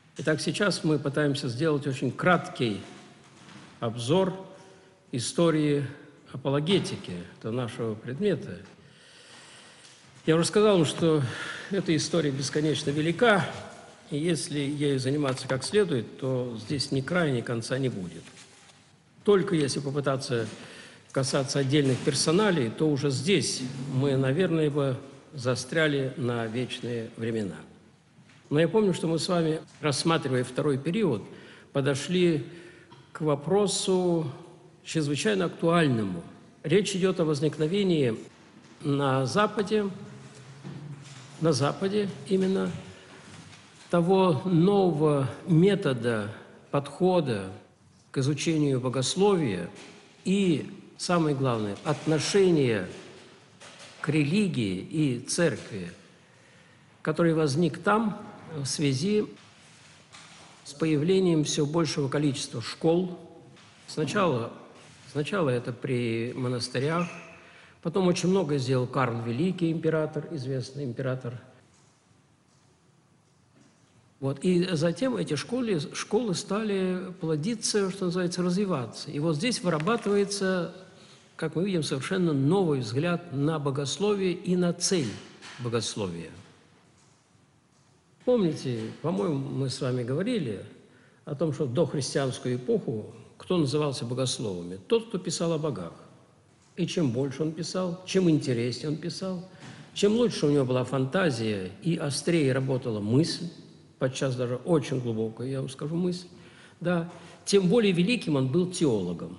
Итак, сейчас мы пытаемся сделать очень краткий обзор истории апологетики, это нашего предмета. Я уже сказал вам, что эта история бесконечно велика, и если ею заниматься как следует, то здесь ни края, ни конца не будет. Только если попытаться касаться отдельных персоналей, то уже здесь мы, наверное, бы застряли на вечные времена. Но я помню, что мы с вами, рассматривая второй период, подошли к вопросу чрезвычайно актуальному. Речь идет о возникновении на Западе именно того нового метода, подхода к изучению богословия и, самое главное, отношения к религии и церкви, который возник там в связи с появлением все большего количества школ. Сначала это при монастырях, потом очень много сделал Карл Великий, император, известный император. И затем эти школы стали плодиться, что называется, развиваться. И вот здесь вырабатывается, как мы видим, совершенно новый взгляд на богословие и на цель богословия. Помните, по-моему, мы с вами говорили о том, что в дохристианскую эпоху кто назывался богословами? Тот, кто писал о богах. И чем больше он писал, чем интереснее он писал, чем лучше у него была фантазия и острее работала мысль, подчас даже очень глубокая, я вам скажу, мысль, да, тем более великим он был теологом.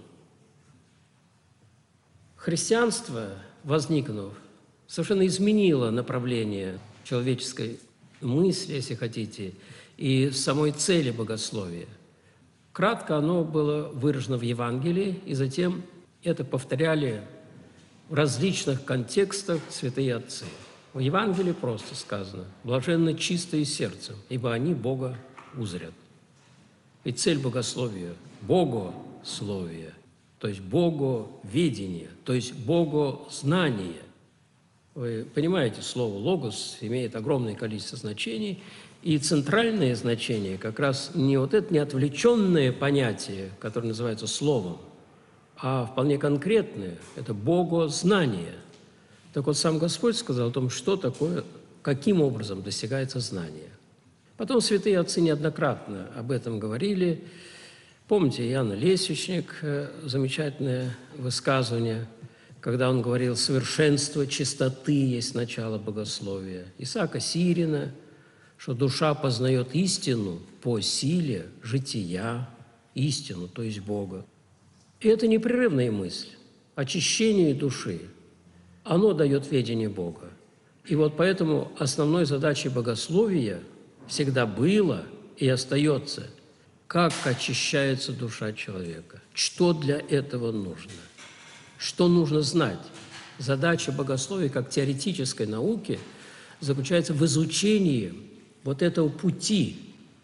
Христианство, возникнув, совершенно изменило направление человеческой мысли, если хотите, и самой цели богословия. Кратко оно было выражено в Евангелии, и затем это повторяли в различных контекстах святые отцы. В Евангелии просто сказано: «Блаженны чистые сердцем, ибо они Бога узрят». И цель богословия – богословие, то есть боговедение, то есть богознание. Вы понимаете, слово «логос» имеет огромное количество значений, и центральное значение как раз не вот это неотвлеченное понятие, которое называется словом, а вполне конкретное – это богознание. Так вот, сам Господь сказал о том, что такое, каким образом достигается знание. Потом святые отцы неоднократно об этом говорили. Помните, Иоанн Лесвичник, замечательное высказывание, когда он говорил: «Совершенство чистоты есть начало богословия». Исаака Сирина, что душа познает истину по силе жития, истину, то есть Бога. И это непрерывная мысль. Очищение души, оно дает ведение Бога. И вот поэтому основной задачей богословия всегда было и остается, как очищается душа человека, что для этого нужно. Что нужно знать? Задача богословия как теоретической науки заключается в изучении вот этого пути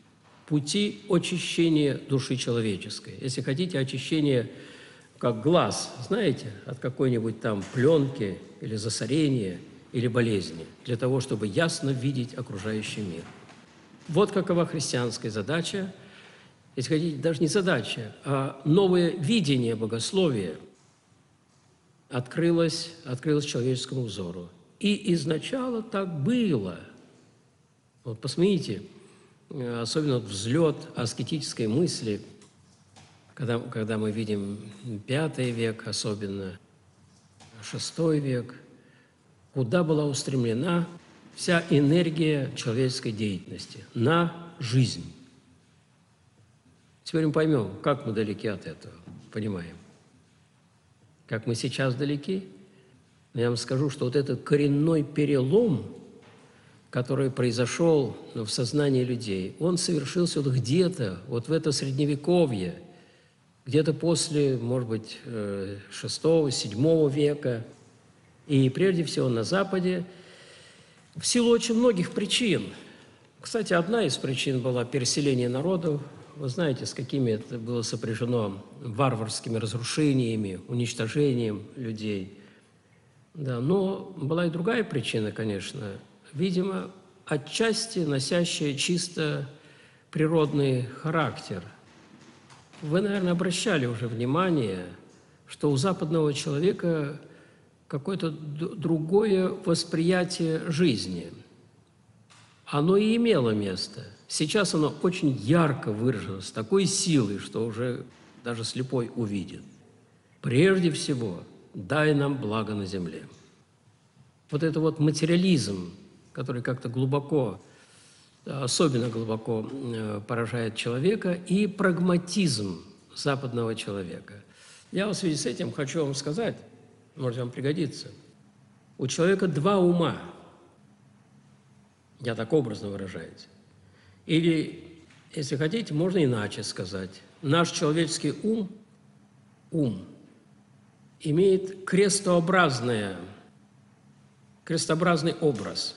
очищения души человеческой. Если хотите, очищение как глаз, знаете, от какой-нибудь там пленки или засорения, или болезни, для того, чтобы ясно видеть окружающий мир. Вот какова христианская задача, если хотите, даже не задача, а новое видение богословия открылось человеческому взору. И изначально так было. Вот посмотрите, особенно взлет аскетической мысли, когда мы видим V век, особенно VI век, куда была устремлена вся энергия человеческой деятельности – на жизнь. Теперь мы поймем, как мы далеки от этого, понимаем. Как мы сейчас далеки, но я вам скажу, что вот этот коренной перелом, который произошел в сознании людей, он совершился вот где-то, вот в это Средневековье, где-то после, может быть, VI-VII века, и прежде всего на Западе, в силу очень многих причин. Кстати, одна из причин была переселение народов. Вы знаете, с какими это было сопряжено варварскими разрушениями, уничтожением людей. Да, но была и другая причина, конечно, видимо, отчасти носящая чисто природный характер. Вы, наверное, обращали уже внимание, что у западного человека какое-то другое восприятие жизни. Оно и имело место. Сейчас оно очень ярко выражено, с такой силой, что уже даже слепой увидит. Прежде всего, дай нам благо на земле. Вот это вот материализм, который как-то глубоко, особенно глубоко поражает человека, и прагматизм западного человека. Я в связи с этим хочу вам сказать, может, вам пригодится, у человека два ума, я так образно выражаюсь. Или, если хотите, можно иначе сказать. Наш человеческий ум имеет крестообразный образ.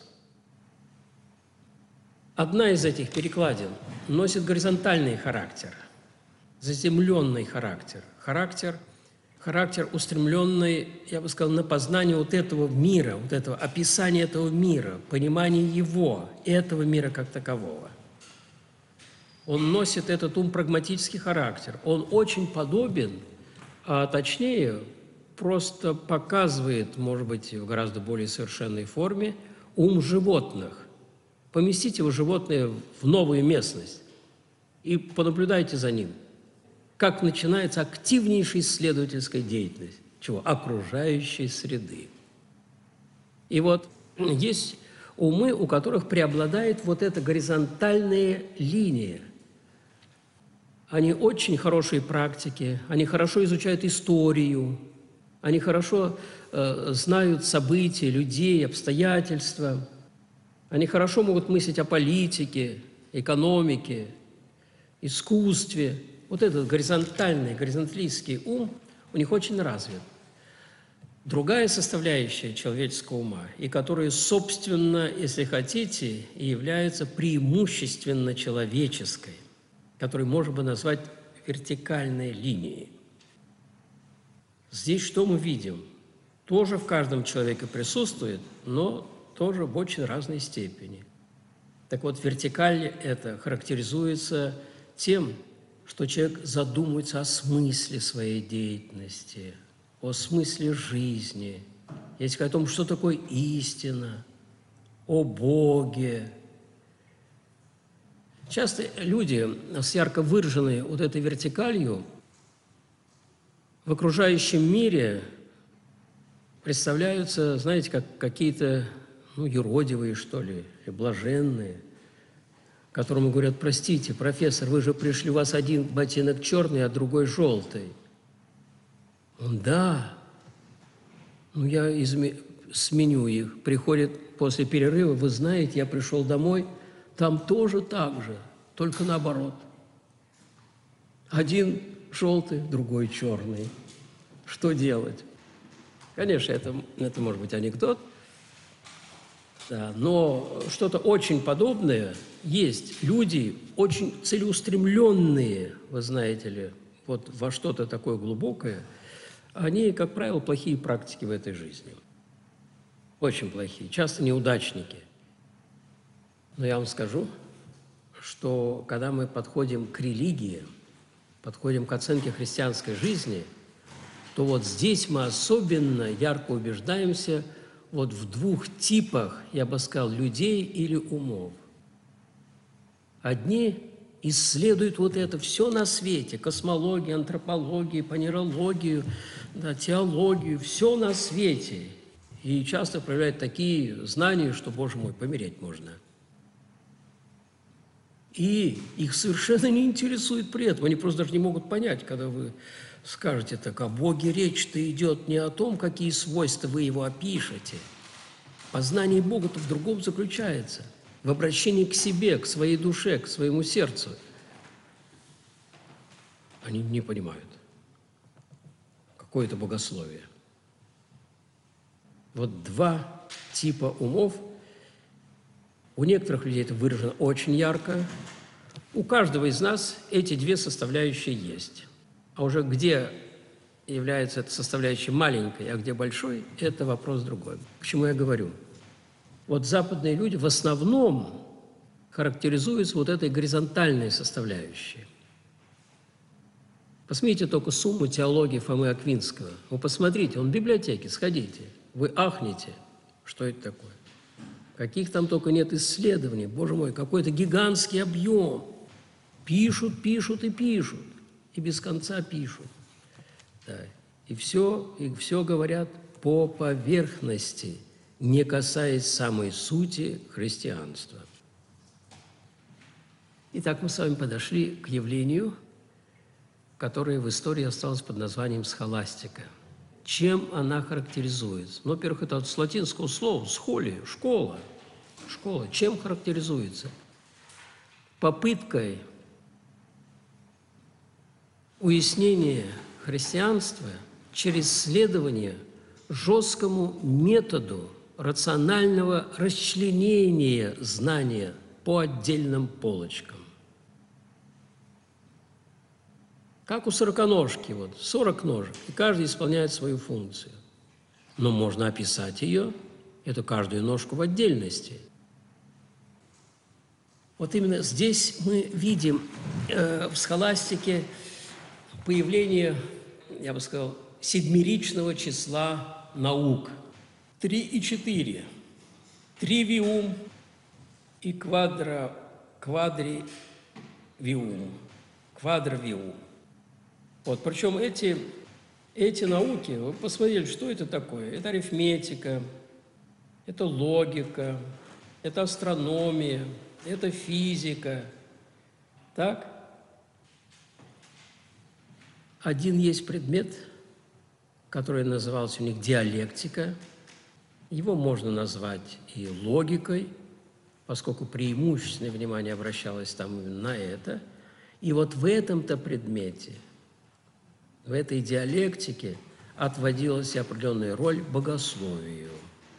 Одна из этих перекладин носит горизонтальный характер, заземленный характер, характер устремленный, я бы сказал, на познание вот этого мира, вот этого описания этого мира, понимание его, этого мира как такового. Он носит этот ум прагматический характер. Он очень подобен, а точнее, просто показывает, может быть, в гораздо более совершенной форме, ум животных. Поместите его животное в новую местность и понаблюдайте за ним, как начинается активнейшая исследовательская деятельность. Чего? Окружающей среды. И вот есть умы, у которых преобладает вот эта горизонтальная линия. Они очень хорошие практики, они хорошо изучают историю, они хорошо знают события, людей, обстоятельства. Они хорошо могут мыслить о политике, экономике, искусстве. Вот этот горизонталистский ум у них очень развит. Другая составляющая человеческого ума, и которая, собственно, если хотите, и является преимущественно человеческой, которую можно бы назвать вертикальной линией. Здесь что мы видим? Тоже в каждом человеке присутствует, но тоже в очень разной степени. Так вот, вертикаль это характеризуется тем, что человек задумывается о смысле своей деятельности, о смысле жизни, если говорить о том, что такое истина, о Боге. Часто люди с ярко выраженной вот этой вертикалью в окружающем мире представляются, знаете, как какие-то юродивые, что ли, или блаженные, которому говорят: простите, профессор, вы же пришли, у вас один ботинок черный, а другой желтый. Он: да, я сменю их. Приходит после перерыва: вы знаете, я пришел домой, там тоже так же, только наоборот. Один желтый, другой черный. Что делать? Конечно, это может быть анекдот, да, но что-то очень подобное есть. Люди очень целеустремленные, вы знаете ли, вот во что-то такое глубокое, они, как правило, плохие практики в этой жизни. Очень плохие, часто неудачники. Но я вам скажу, что когда мы подходим к религии, подходим к оценке христианской жизни, то вот здесь мы особенно ярко убеждаемся вот в двух типах, я бы сказал, людей или умов. Одни исследуют вот это все на свете, космологию, антропологию, панерологию, да, теологию, все на свете. И часто проявляют такие знания, что, Боже мой, помереть можно. И их совершенно не интересует при этом. Они просто даже не могут понять, когда вы скажете так: о Боге речь-то идет не о том, какие свойства вы его опишете. Познание Бога-то в другом заключается. В обращении к себе, к своей душе, к своему сердцу. Они не понимают. Какое это богословие. Вот два типа умов. У некоторых людей это выражено очень ярко. У каждого из нас эти две составляющие есть. А уже где является эта составляющая маленькой, а где большой, это вопрос другой. К чему я говорю? Вот западные люди в основном характеризуется вот этой горизонтальной составляющей. Посмотрите только сумму теологии Фомы Аквинского. Вы посмотрите, он в библиотеке, сходите, вы ахнете, что это такое. Каких там только нет исследований, боже мой, какой-то гигантский объем. Пишут, пишут и пишут, и без конца пишут. Да. И все говорят по поверхности, не касаясь самой сути христианства. Итак, мы с вами подошли к явлению, которое в истории осталось под названием схоластика. Чем она характеризуется? Ну, во-первых, это с латинского слова «схоли» – школа. Школа. Чем характеризуется? Попыткой уяснения христианства через следование жесткому методу рационального расчленения знания по отдельным полочкам. Как у сороконожки, 40 ножек, и каждый исполняет свою функцию. Но можно описать ее, эту каждую ножку в отдельности. Вот именно здесь мы видим в схоластике появление, я бы сказал, седмеричного числа наук. 3 и 4. Тривиум и квадривиум. Квадровиум. Вот, причем эти науки, вы посмотрели, что это такое? Это арифметика, это логика, это астрономия, это физика. Так? Один есть предмет, который назывался у них диалектика. Его можно назвать и логикой, поскольку преимущественное внимание обращалось там именно на это. И вот в этом-то предмете, в этой диалектике отводилась определенная роль богословию.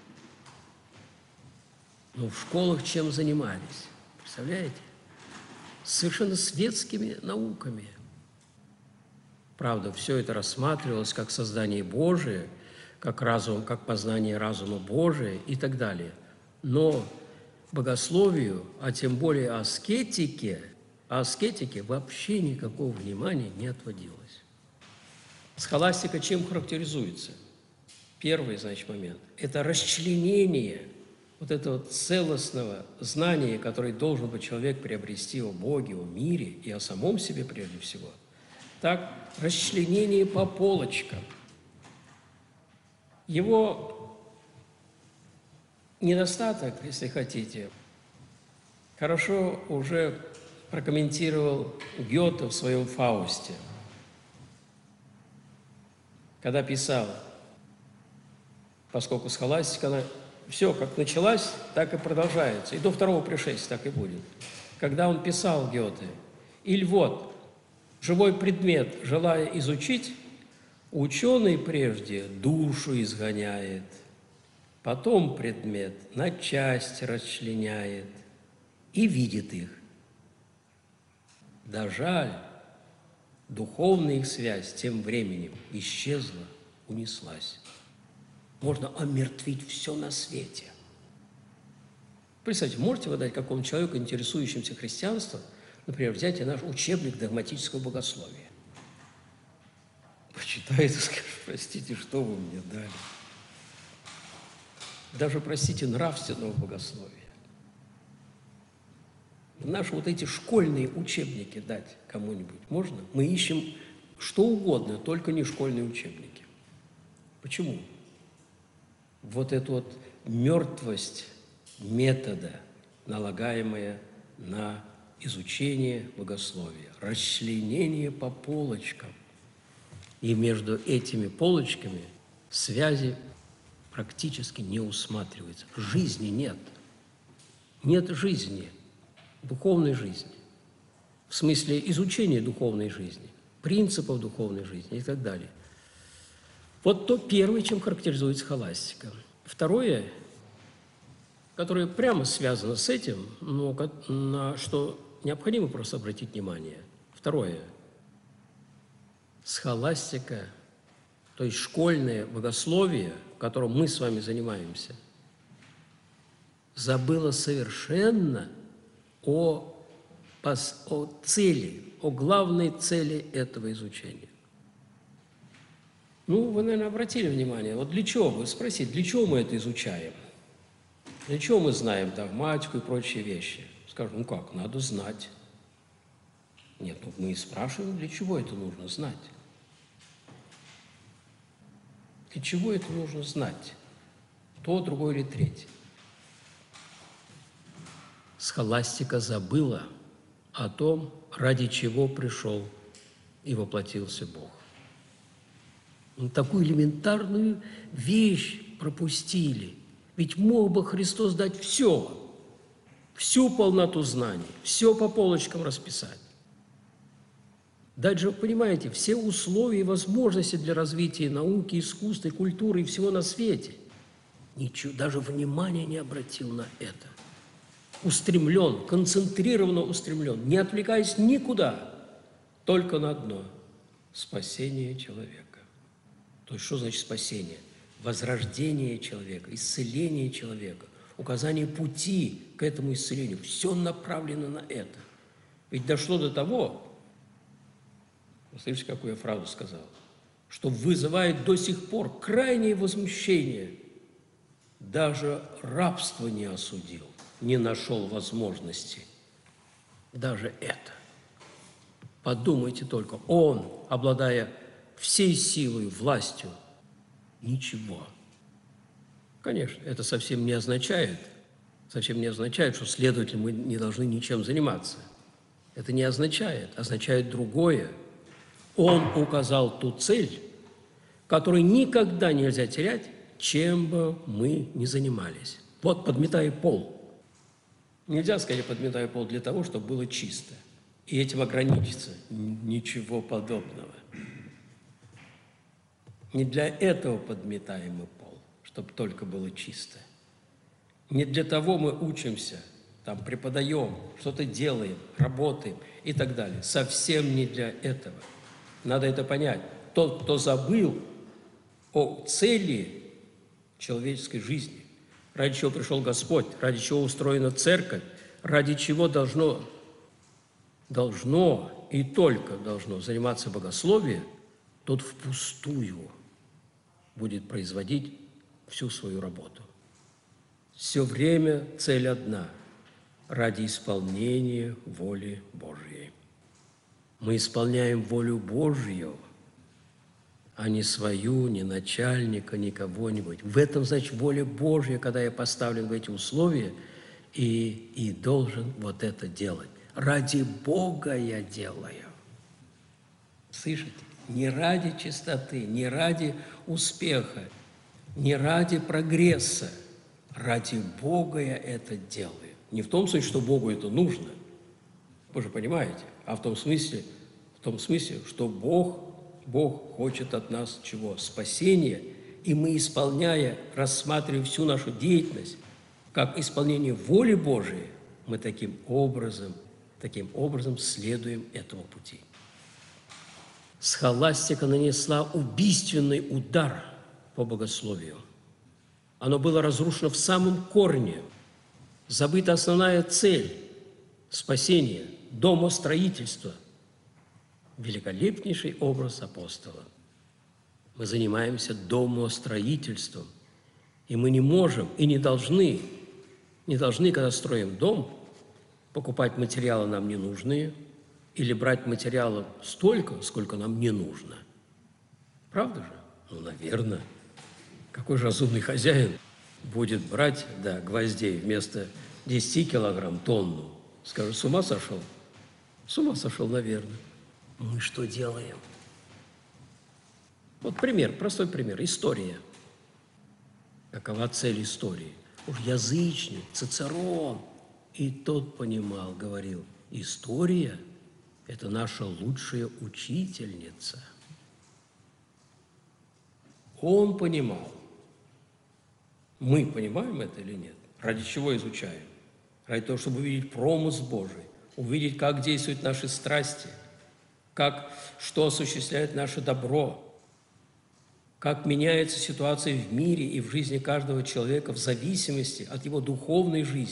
Ну, в школах чем занимались? Представляете? Совершенно светскими науками. Правда, все это рассматривалось как создание Божие, как разум, как познание разума Божия и так далее. Но богословию, а тем более аскетике вообще никакого внимания не отводилось. Схоластика чем характеризуется? Первый, значит, момент – это расчленение вот этого целостного знания, которое должен быть человек приобрести о Боге, о мире и о самом себе прежде всего. Так, расчленение по полочкам. Его недостаток, если хотите, хорошо уже прокомментировал Гёте в своем «Фаусте», когда писал, поскольку схоластика, она все, как началась, так и продолжается, и до второго пришествия так и будет. Когда он писал, Гёте, «Иль вот, живой предмет, желая изучить, ученый прежде душу изгоняет, потом предмет на части расчленяет и видит их. Да жаль, духовная их связь тем временем исчезла, унеслась. Можно омертвить все на свете». Представьте, можете вы дать какому-нибудь человеку, интересующемуся христианством, например, взять наш учебник догматического богословия? Почитает и скажет: простите, что вы мне дали? Даже, простите, нравственного богословия. Наши вот эти школьные учебники дать кому-нибудь можно? Мы ищем что угодно, только не школьные учебники. Почему? Вот эту вот мертвость метода, налагаемая на изучение богословия, расчленение по полочкам. И между этими полочками связи практически не усматривается. Жизни нет. Нет жизни, духовной жизни. В смысле изучения духовной жизни, принципов духовной жизни и так далее. Вот то первое, чем характеризуется схоластика. Второе, которое прямо связано с этим, но на что необходимо просто обратить внимание. Второе. Схоластика, то есть школьное богословие, которым мы с вами занимаемся, забыла совершенно о цели, о главной цели этого изучения. Ну, вы, наверное, обратили внимание, вот для чего, вы спросите, для чего мы это изучаем? Для чего мы знаем догматику и прочие вещи? Скажем, ну как, надо знать. Нет, ну мы и спрашиваем, для чего это нужно знать? Для чего это нужно знать? То, другое или третье. Схоластика забыла о том, ради чего пришел и воплотился Бог. Такую элементарную вещь пропустили. Ведь мог бы Христос дать все, всю полноту знаний, все по полочкам расписать. Дать же, понимаете, все условия и возможности для развития науки, искусства, культуры и всего на свете. Ничего, даже внимания не обратил на это. Устремлен, концентрированно устремлен, не отвлекаясь никуда, только на одно – спасение человека. То есть что значит спасение? Возрождение человека, исцеление человека, указание пути к этому исцелению. Все направлено на это. Ведь дошло до того, вы слышите, какую я фразу сказал, что вызывает до сих пор крайнее возмущение. Даже рабство не осудил, не нашел возможности. Даже это. Подумайте только, он, обладая всей силой, властью, ничего. Конечно, это совсем не означает, что, следовательно, мы не должны ничем заниматься. Это не означает, означает другое. Он указал ту цель, которую никогда нельзя терять, чем бы мы ни занимались. Вот подметая пол. Нельзя сказать, я подметаю пол для того, чтобы было чисто. И этим ограничиться. Ничего подобного. Не для этого подметаем мы пол, чтобы только было чисто. Не для того мы учимся, там, преподаем, что-то делаем, работаем и так далее. Совсем не для этого. Надо это понять. Тот, кто забыл о цели человеческой жизни, ради чего пришел Господь, ради чего устроена церковь, ради чего должно и только должно заниматься богословие, тот впустую будет производить всю свою работу. Все время цель одна – ради исполнения воли Божьей. Мы исполняем волю Божью, а не свою, ни начальника, ни кого-нибудь. В этом, значит, воля Божья, когда я поставлен в эти условия и должен вот это делать. Ради Бога я делаю. Слышите? Не ради чистоты, не ради успеха, не ради прогресса. Ради Бога я это делаю. Не в том смысле, что Богу это нужно, вы же понимаете, а в том смысле, что Бог хочет от нас чего? Спасения, и мы, исполняя, рассматривая всю нашу деятельность как исполнение воли Божией, мы таким образом следуем этому пути. Схоластика нанесла убийственный удар по богословию. Оно было разрушено в самом корне. Забыта основная цель – спасение, домостроительство. Великолепнейший образ апостола. Мы занимаемся домостроительством, и мы не можем и не должны, когда строим дом, покупать материалы нам ненужные или брать материалов столько, сколько нам не нужно. Правда же? Ну, наверное. Какой же разумный хозяин будет брать, гвоздей вместо 10 килограмм тонну? Скажет, с ума сошел? С ума сошел, наверное. Мы что делаем? Вот пример, простой пример. История. Какова цель истории? Уж язычник, Цицерон, и тот понимал, говорил, история – это наша лучшая учительница. Он понимал. Мы понимаем это или нет? Ради чего изучаем? Ради того, чтобы увидеть промысл Божий, увидеть, как действуют наши страсти, что осуществляет наше добро, как меняется ситуация в мире и в жизни каждого человека в зависимости от его духовной жизни,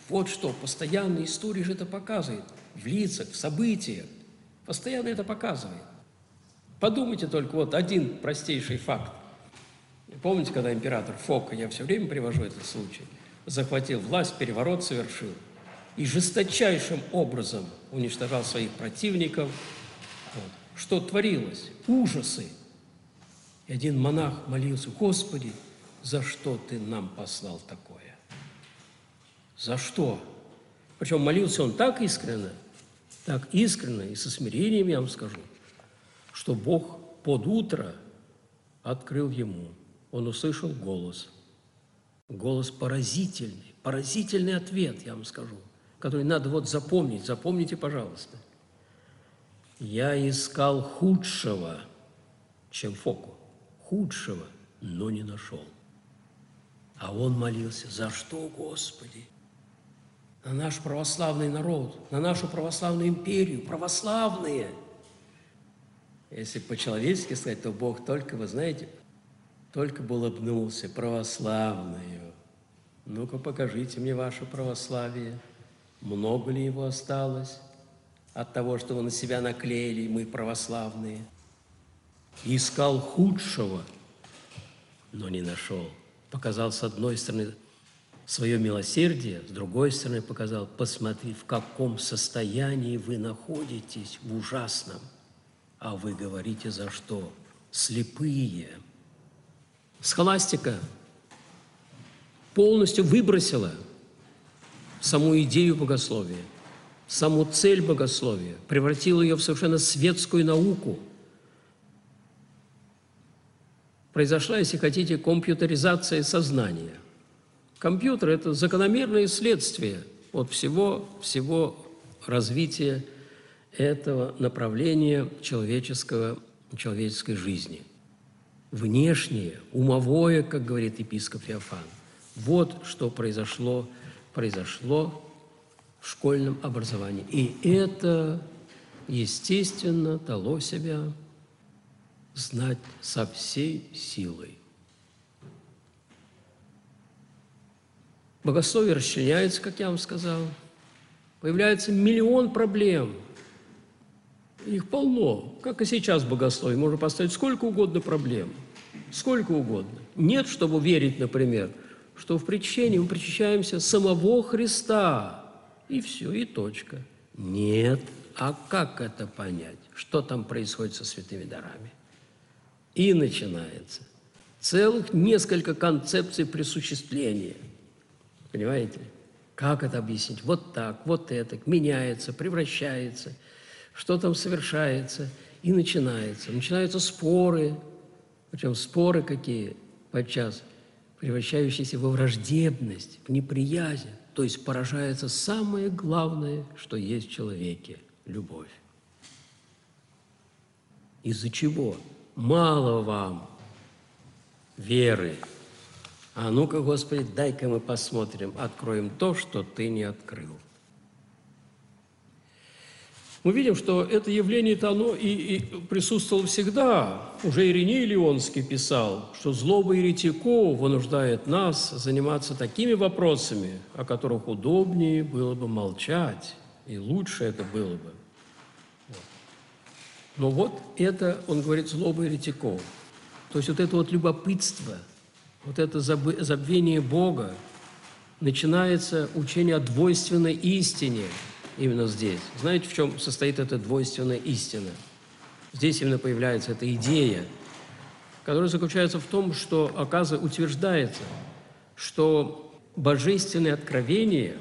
Вот что, постоянно история же это показывает. В лицах, в событиях. Постоянно это показывает. Подумайте только, вот один простейший факт. Помните, когда император Фока, я все время привожу этот случай, захватил власть, переворот совершил и жесточайшим образом уничтожал своих противников. Вот. Что творилось? Ужасы. И один монах молился: «Господи, за что Ты нам послал такое?» За что? Причем молился он так искренне и со смирением, я вам скажу, что Бог под утро открыл ему. Он услышал голос. Голос поразительный, поразительный ответ, я вам скажу, который надо вот запомнить. Запомните, пожалуйста. «Я искал худшего, чем Фоку, худшего, но не нашел». А он молился: «За что, Господи? На наш православный народ, на нашу православную империю, православные». Если по-человечески сказать, то Бог только, вы знаете, только бы улыбнулся: православную. Ну-ка, покажите мне ваше православие. Много ли его осталось от того, что вы на себя наклеили, мы православные? Искал худшего, но не нашел. Показал, с одной стороны, свое милосердие, с другой стороны, показал: посмотри, в каком состоянии вы находитесь, в ужасном. А вы говорите, за что? Слепые. Схоластика полностью выбросила саму идею богословия, саму цель богословия, превратила ее в совершенно светскую науку. Произошла, если хотите, компьютеризация сознания. Компьютер – это закономерное следствие от всего развития этого направления человеческой жизни. Внешнее, умовое, как говорит епископ Феофан. Вот что произошло в школьном образовании. И это, естественно, дало себя знать со всей силой. Богословие расчленяется, как я вам сказал. Появляется миллион проблем. Их полно. Как и сейчас в богословии. Можно поставить сколько угодно проблем. Сколько угодно. Нет, чтобы верить, например, что в причащении мы причащаемся самого Христа. И все, и точка. Нет. А как это понять? Что там происходит со святыми дарами? И начинается целых несколько концепций присуществления. Понимаете? Как это объяснить? Вот так, вот это, меняется, превращается, что там совершается, и начинается. Начинаются споры, причем споры какие, подчас превращающиеся во враждебность, в неприязнь. То есть поражается самое главное, что есть в человеке – любовь. Из-за чего? Мало вам веры. А ну-ка, Господи, дай-ка мы посмотрим, откроем то, что Ты не открыл. Мы видим, что это явление-то оно и присутствовало всегда. Уже Ириней Лионский писал, что злоба еретиков вынуждает нас заниматься такими вопросами, о которых удобнее было бы молчать, и лучше это было бы. Но вот это, он говорит, злоба еретиков. То есть вот это вот любопытство, вот это забвение Бога, начинается учение о двойственной истине именно здесь. Знаете, в чем состоит эта двойственная истина? Здесь именно появляется эта идея, которая заключается в том, что, оказывается, утверждается, что божественное откровение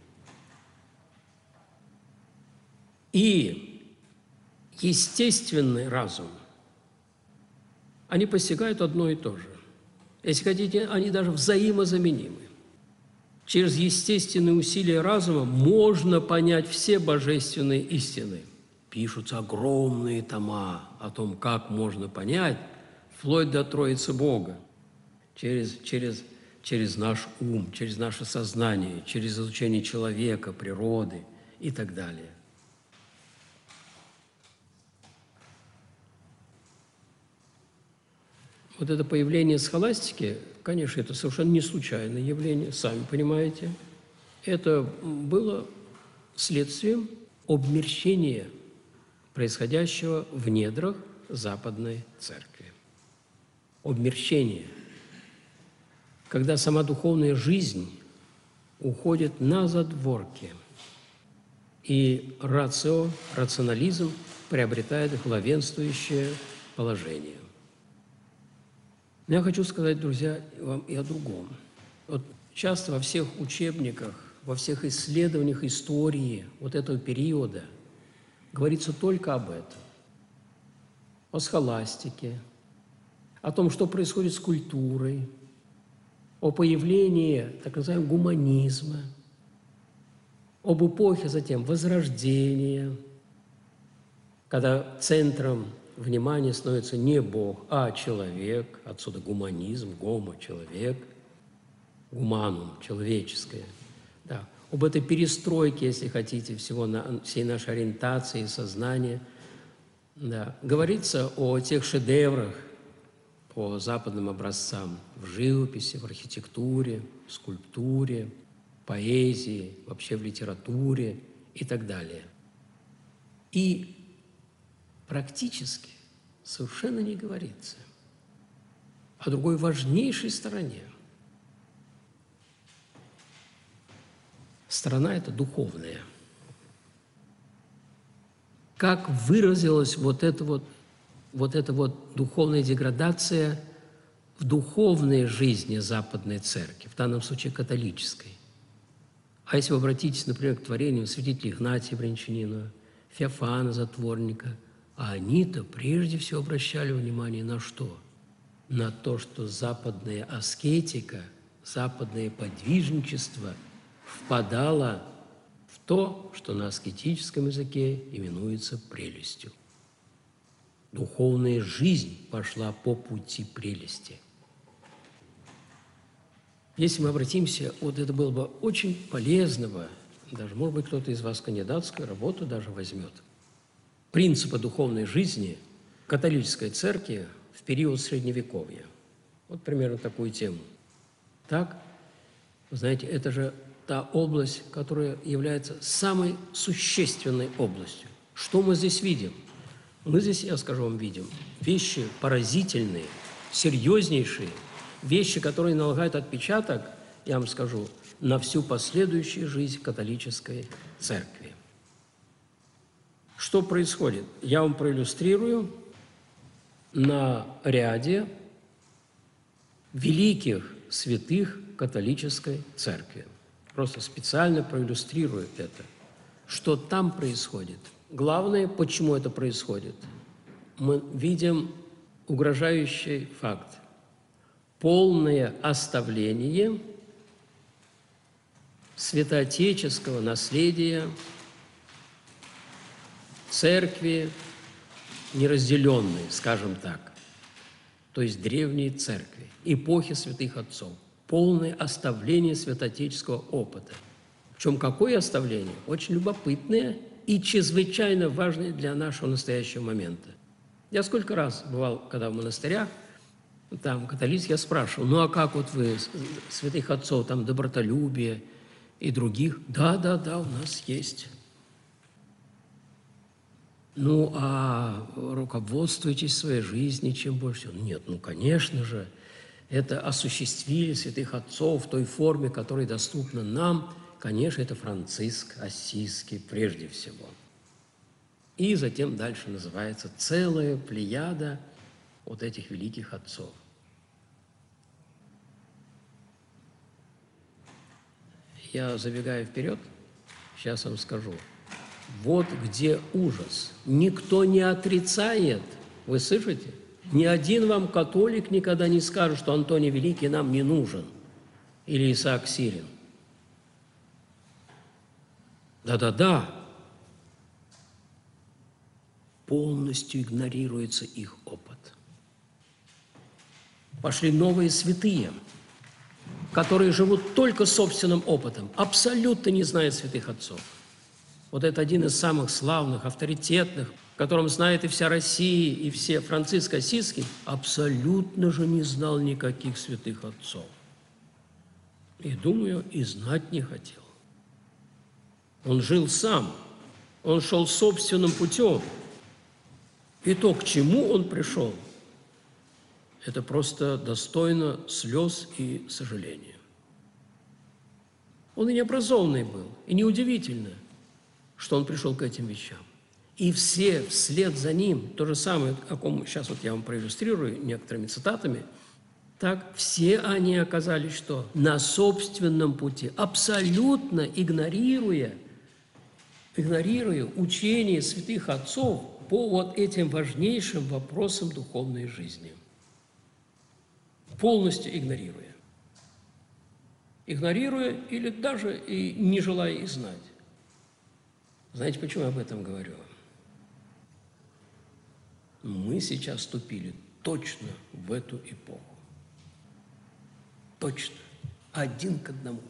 и естественный разум, они постигают одно и то же. Если хотите, они даже взаимозаменимы. Через естественные усилия разума можно понять все божественные истины. Пишутся огромные тома о том, как можно понять, вплоть до Троицы Бога, через наш ум, через наше сознание, через изучение человека, природы и так далее. Вот это появление схоластики, конечно, это совершенно не случайное явление, сами понимаете. Это было следствием обмерщения, происходящего в недрах Западной Церкви. Обмерщение, когда сама духовная жизнь уходит на задворки, и рационализм приобретает главенствующее положение. Но я хочу сказать, друзья, вам и о другом. Вот часто во всех учебниках, во всех исследованиях истории вот этого периода говорится только об этом. О схоластике, о том, что происходит с культурой, о появлении так называемого гуманизма, об эпохе затем Возрождения, когда центром внимания становится не Бог, а человек, отсюда гуманизм, гомо – человек, гуманум – человеческое. Да. Об этой перестройке, если хотите, всей нашей ориентации и сознания. Да. Говорится о тех шедеврах, по западным образцам в живописи, в архитектуре, в скульптуре, поэзии, вообще в литературе и так далее. И практически совершенно не говорится о другой важнейшей стороне. Сторона эта духовная. Как выразилась вот эта духовная деградация в духовной жизни Западной Церкви, в данном случае католической. А если вы обратитесь, например, к творениям святителя Игнатия Брянчанина, Феофана Затворника, а они-то прежде всего обращали внимание на что? На то, что западная аскетика, западное подвижничество впадало в то, что на аскетическом языке именуется прелестью. Духовная жизнь пошла по пути прелести. Если мы обратимся, вот это было бы очень полезного, даже, может быть, кто-то из вас кандидатскую работу даже возьмет, принципы духовной жизни католической церкви в период Средневековья. Вот примерно такую тему. Так, вы знаете, это же та область, которая является самой существенной областью. Что мы здесь видим? Мы здесь, я скажу вам, видим вещи поразительные, серьезнейшие, вещи, которые налагают отпечаток, я вам скажу, на всю последующую жизнь католической церкви. Что происходит? Я вам проиллюстрирую на ряде великих святых католической церкви. Просто специально проиллюстрирую это. Что там происходит? Главное, почему это происходит? Мы видим угрожающий факт. Полное оставление святоотеческого наследия церкви неразделенной, скажем так, то есть древней церкви, эпохи святых отцов. Полное оставление святоотеческого опыта. Причем какое оставление? Очень любопытное и чрезвычайно важное для нашего настоящего момента. Я сколько раз бывал, когда в монастырях, там католических, я спрашивал, ну а как вот вы, святых отцов, там добротолюбие и других? Да, у нас есть. Ну, а руководствуйтесь своей жизнью чем больше? Нет, ну, конечно же, это осуществили святых отцов в той форме, которая доступна нам. Конечно, это Франциск Ассизский прежде всего. И затем дальше называется целая плеяда вот этих великих отцов. Я забегаю вперед, сейчас вам скажу. Вот где ужас. Никто не отрицает, вы слышите? Ни один вам католик никогда не скажет, что Антоний Великий нам не нужен. Или Исаак Сирин. Да. Полностью игнорируется их опыт. Пошли новые святые, которые живут только собственным опытом, абсолютно не зная святых отцов. Вот это один из самых славных, авторитетных, которым знает и вся Россия, и все. Франциск Ассизский абсолютно же не знал никаких святых отцов. И, думаю, и знать не хотел. Он жил сам, он шел собственным путем. И то, к чему он пришел, это просто достойно слез и сожаления. Он и необразованный был, и неудивительно, что он пришел к этим вещам. И все вслед за ним, то же самое, о ком сейчас вот я вам проиллюстрирую некоторыми цитатами, так все они оказались что? На собственном пути, абсолютно игнорируя учение святых отцов по вот этим важнейшим вопросам духовной жизни. Полностью игнорируя. Игнорируя или даже и не желая их знать. Знаете, почему я об этом говорю? Мы сейчас вступили точно в эту эпоху. Точно. Один к одному.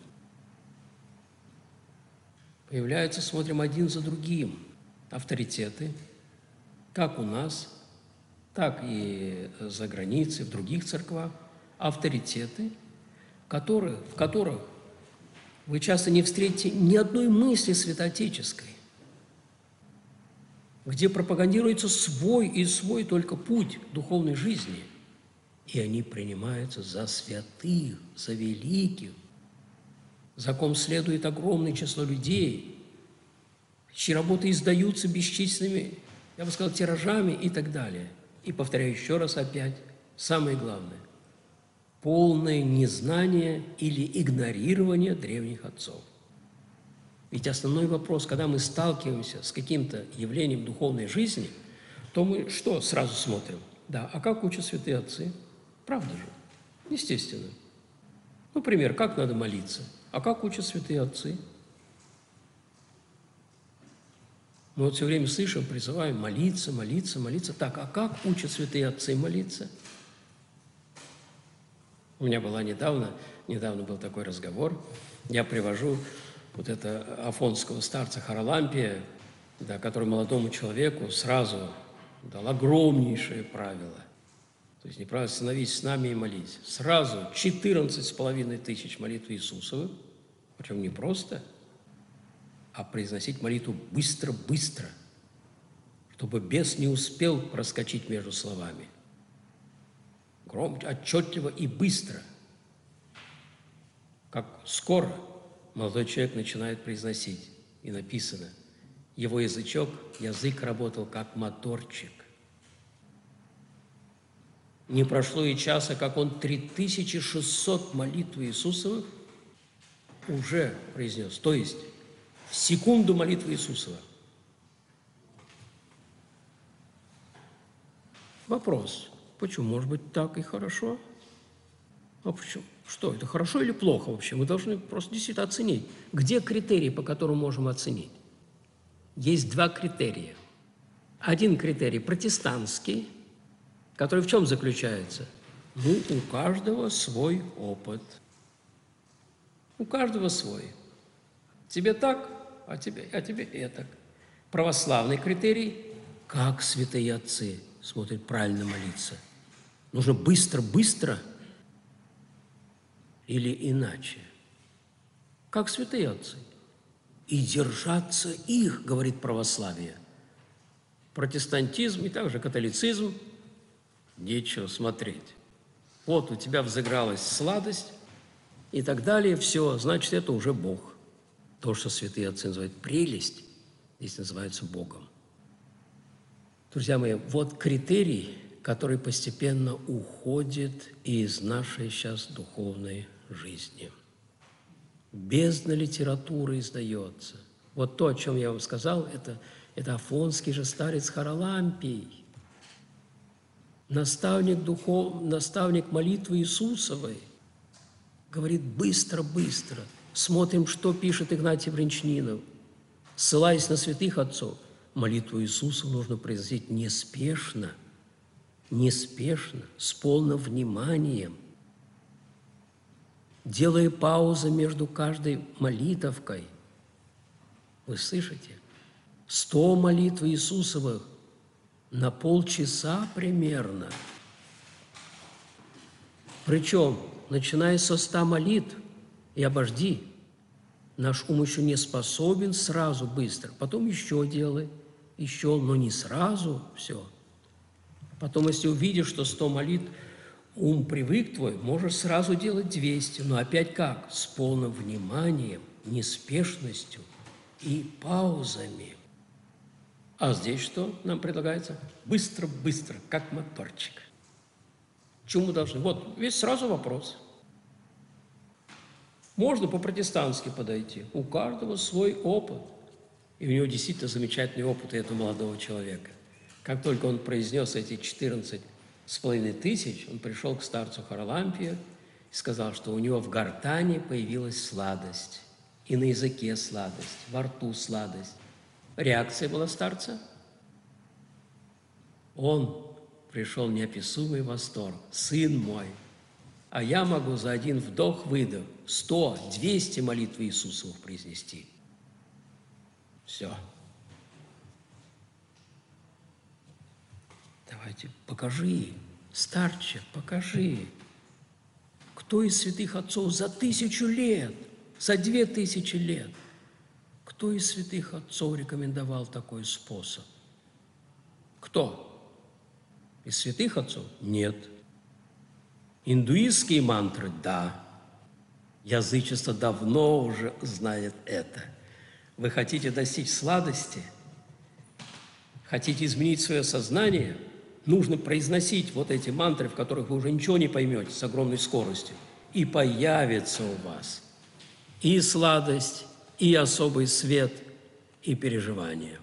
Появляются, смотрим, один за другим авторитеты, как у нас, так и за границей, в других церквах, авторитеты, в которых вы часто не встретите ни одной мысли святоотеческой, где пропагандируется свой только путь духовной жизни, и они принимаются за святых, за великих, за ком следует огромное число людей, чьи работы издаются бесчисленными, я бы сказал, тиражами и так далее. И повторяю еще раз опять, самое главное – полное незнание или игнорирование древних отцов. Ведь основной вопрос, когда мы сталкиваемся с каким-то явлением духовной жизни, то мы что сразу смотрим? Да, а как учат святые отцы? Правда же? Естественно. Например, как надо молиться? А как учат святые отцы? Мы вот все время слышим, призываем молиться, молиться, молиться. Так, а как учат святые отцы молиться? У меня была недавно был такой разговор. Я привожу вот это афонского старца Харалампия, да, который молодому человеку сразу дал огромнейшее правило. То есть не правило «становись с нами и молись». Сразу 14,5 тысяч молитв Иисусовых, причем не просто, а произносить молитву быстро-быстро, чтобы бес не успел проскочить между словами. Громко, отчетливо и быстро. Как скоро молодой человек начинает произносить. И написано, его язык работал как моторчик. Не прошло и часа, как он 3600 молитв Иисусовых уже произнес. То есть в секунду молитвы Иисусова. Вопрос. Почему? Может быть, так и хорошо? А почему? Что, это хорошо или плохо вообще? Мы должны просто действительно оценить. Где критерии, по которым можем оценить? Есть два критерия. Один критерий протестантский, который в чем заключается? Ну, у каждого свой опыт. У каждого свой. Тебе так, а тебе этак. Православный критерий, как святые отцы смотрят правильно молиться. Нужно быстро-быстро или иначе. Как святые отцы. И держаться их, говорит православие. Протестантизм и также католицизм нечего смотреть. Вот у тебя взыгралась сладость и так далее, все, значит, это уже Бог. То, что святые отцы называют прелесть, здесь называется Богом. Друзья мои, вот критерий, который постепенно уходит из нашей сейчас духовной жизни. Бездна литературы издается. Вот то, о чем я вам сказал, это афонский же старец Харалампий, наставник молитвы Иисусовой, говорит быстро-быстро. Смотрим, что пишет Игнатий Бринчанинов. Ссылаясь на святых отцов, молитву Иисуса нужно произносить неспешно, с полным вниманием, делая паузы между каждой молитовкой. Вы слышите? 100 молитв Иисусовых на полчаса примерно. Причем, начиная со 100 молитв, и обожди, Наш ум еще не способен сразу быстро. Потом еще делай, еще, но не сразу все. Потом, если увидишь, что 100 молитв, ум привык твой, можешь сразу делать 200. Но опять как? С полным вниманием, неспешностью и паузами. А здесь что нам предлагается? Быстро-быстро, как моторчик. Чему мы должны? Вот, весь сразу вопрос. Можно по-протестантски подойти. У каждого свой опыт. И у него действительно замечательный опыт у этого молодого человека. Как только он произнес эти 14,5 тысяч, он пришел к старцу Харлампию и сказал, что у него в гортани появилась сладость, и на языке сладость, во рту сладость. Реакция была старца. Он пришел в неописуемый восторг. Сын мой, а я могу за один вдох-выдох 100, 200 молитв Иисусовых произнести. Все. Давайте, покажи, старче, покажи, кто из святых отцов за 1000 лет, за 2000 лет, кто из святых отцов рекомендовал такой способ? Кто? Из святых отцов? Нет. Индуистские мантры? Да. Язычество давно уже знает это. Вы хотите достичь сладости? Хотите изменить свое сознание? Нужно произносить вот эти мантры, в которых вы уже ничего не поймете с огромной скоростью. И появится у вас и сладость, и особый свет, и переживание.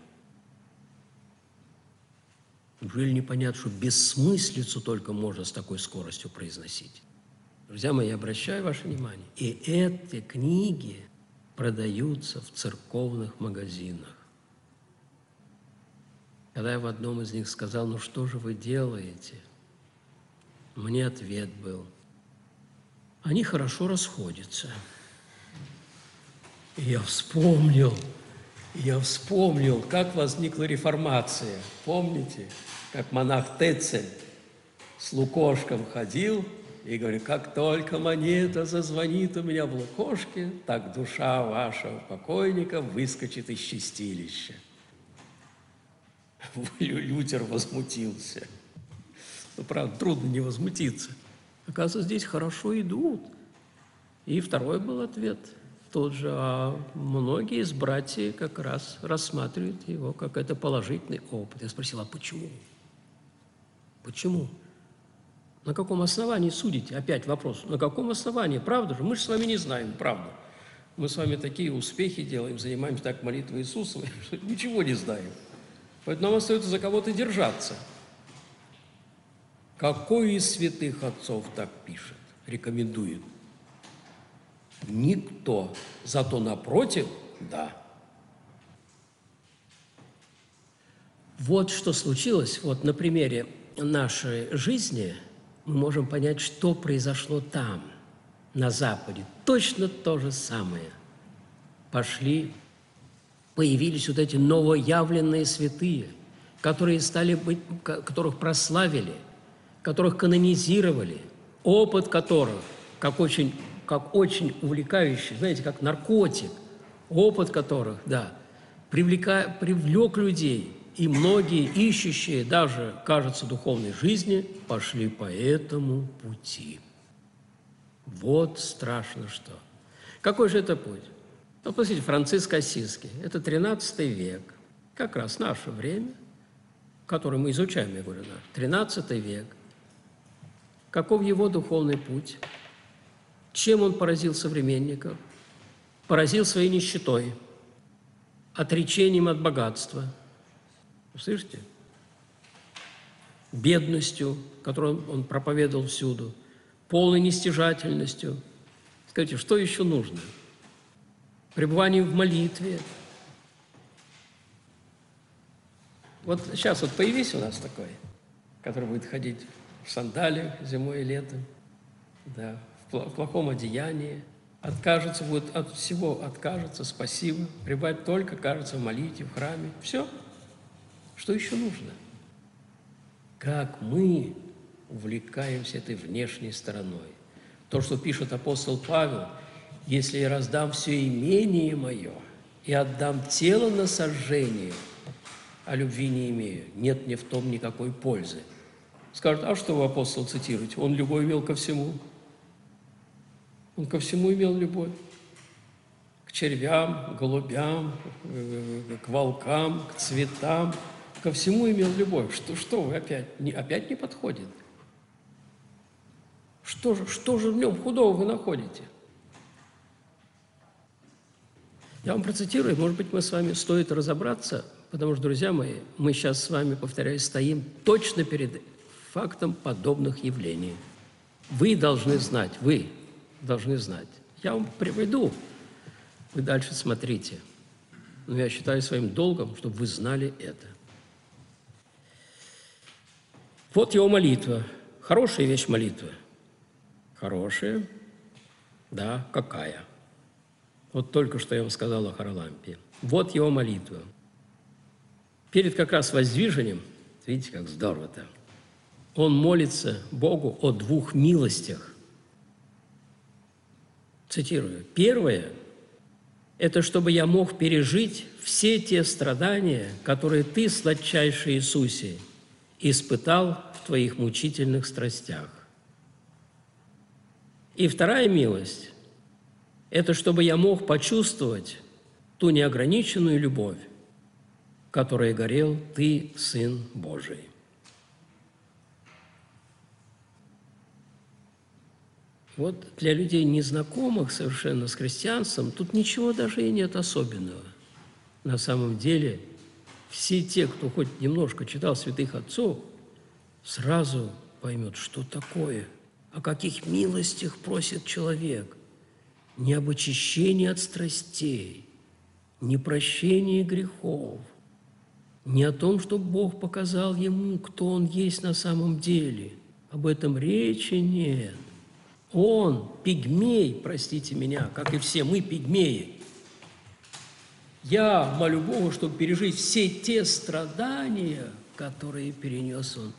Неужели не понятно, что бессмыслицу только можно с такой скоростью произносить? Друзья мои, я обращаю ваше внимание, и эти книги продаются в церковных магазинах. Когда я в одном из них сказал, ну что же вы делаете? Мне ответ был, они хорошо расходятся. И я вспомнил, как возникла реформация. Помните, как монах Тецель с лукошком ходил и говорит, как только монета зазвонит у меня в лукошке, так душа вашего покойника выскочит из чистилища. Лютер возмутился. Ну, правда, трудно не возмутиться. Оказывается, здесь хорошо идут. И второй был ответ тот же, а многие из братьев как раз рассматривают его как это положительный опыт. Я спросил, а почему? Почему? На каком основании судите? Опять вопрос. На каком основании? Правда же? Мы же с вами не знаем, правда. Мы с вами такие успехи делаем, занимаемся так молитвой Иисусовой, что ничего не знаем. Поэтому нам остается за кого-то держаться. Какой из святых отцов так пишет, рекомендует? Никто. Зато напротив, да. Вот что случилось, вот на примере нашей жизни мы можем понять, что произошло там, на Западе. Точно то же самое. Появились вот эти новоявленные святые, которые которых прославили, которых канонизировали, опыт которых, как очень увлекающий, знаете, как наркотик, опыт которых, да, привлек людей, и многие ищущие даже, кажется, духовной жизни пошли по этому пути. Вот страшно что. Какой же это путь? Ну, посмотрите, Франциск Ассизский, это 13 век, как раз наше время, которое мы изучаем, я говорю, 13 век. Каков его духовный путь? Чем он поразил современников? Поразил своей нищетой, отречением от богатства. Вы слышите? Бедностью, которую он проповедовал всюду, полной нестяжательностью. Скажите, что еще нужно? Пребывание в молитве. Вот сейчас вот появись у нас такой, который будет ходить в сандалиях зимой и летом, да, в плохом одеянии, откажется, будет от всего откажется, спасибо, пребывать только, кажется, в молитве, в храме. Все. Что еще нужно? Как мы увлекаемся этой внешней стороной. То, что пишет апостол Павел, если я раздам все имение мое и отдам тело на сожжение, а любви не имею, нет мне в том никакой пользы. Скажут, а что вы, апостол, цитируете? Он любовь имел ко всему. Он ко всему имел любовь. К червям, к голубям, к волкам, к цветам. Ко всему имел любовь. Что вы опять не подходит? Что же в нем худого вы находите? Я вам процитирую, может быть, мы с вами стоит разобраться, потому что, друзья мои, мы сейчас с вами, повторяю, стоим точно перед фактом подобных явлений. Вы должны знать. Я вам приведу, вы дальше смотрите. Но я считаю своим долгом, чтобы вы знали это. Вот его молитва. Хорошая вещь молитва. Хорошая? Да, какая? Вот только что я вам сказал о Харалампе. Вот его молитва. Перед как раз воздвижением, видите, как здорово-то, он молится Богу о двух милостях. Цитирую. Первое – это чтобы я мог пережить все те страдания, которые Ты, сладчайший Иисусе, испытал в Твоих мучительных страстях. И вторая милость – это чтобы я мог почувствовать ту неограниченную любовь, которой горел Ты, Сын Божий. Вот для людей, незнакомых совершенно с христианством, тут ничего даже и нет особенного. На самом деле, все те, кто хоть немножко читал святых отцов, сразу поймет, что такое, о каких милостях просит человек. Не об очищении от страстей, не прощении грехов, не о том, что Бог показал ему, кто он есть на самом деле. Об этом речи нет. Он пигмей, простите меня, как и все мы пигмеи. Я молю Бога, чтобы пережить все те страдания, которые перенес Он.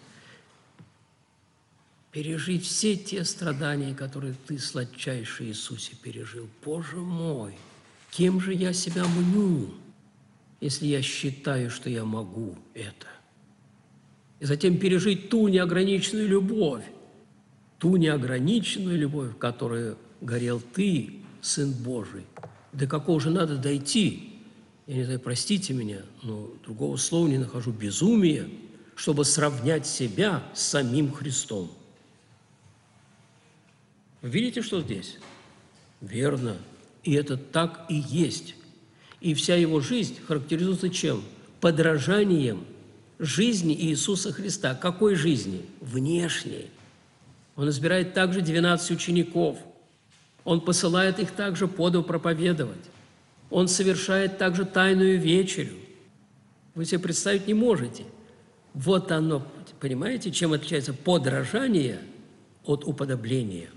Пережить все те страдания, которые Ты, сладчайший Иисусе, пережил. Боже мой, кем же я себя мню, если я считаю, что я могу это? И затем пережить ту неограниченную любовь, в которой горел Ты, Сын Божий. До какого же надо дойти? Я не знаю, простите меня, но другого слова не нахожу. Безумие, чтобы сравнять себя с самим Христом. Вы видите, что здесь? Верно. И это так и есть. И вся его жизнь характеризуется чем? Подражанием жизни Иисуса Христа. Какой жизни? Внешней. Он избирает также 12 учеников. Он посылает их также подвиг проповедовать. Он совершает также тайную вечерю. Вы себе представить не можете. Вот оно, понимаете, чем отличается подражание от уподобления.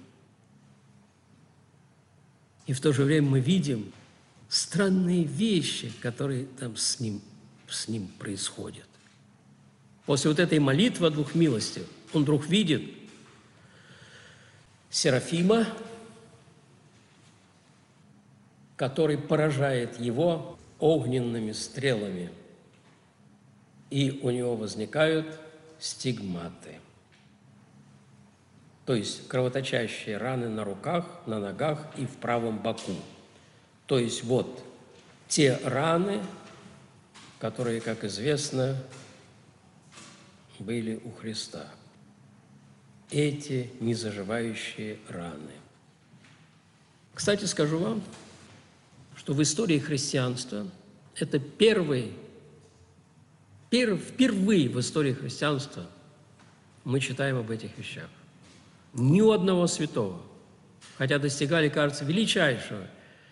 И в то же время мы видим странные вещи, которые там с ним происходят. После вот этой молитвы о двух милостях он вдруг видит Серафима, который поражает его огненными стрелами, и у него возникают стигматы, то есть кровоточащие раны на руках, на ногах и в правом боку. То есть вот те раны, которые, как известно, были у Христа. Эти незаживающие раны. Кстати, скажу вам, что в истории христианства это впервые в истории христианства мы читаем об этих вещах. Ни у одного святого, хотя достигали, кажется, величайших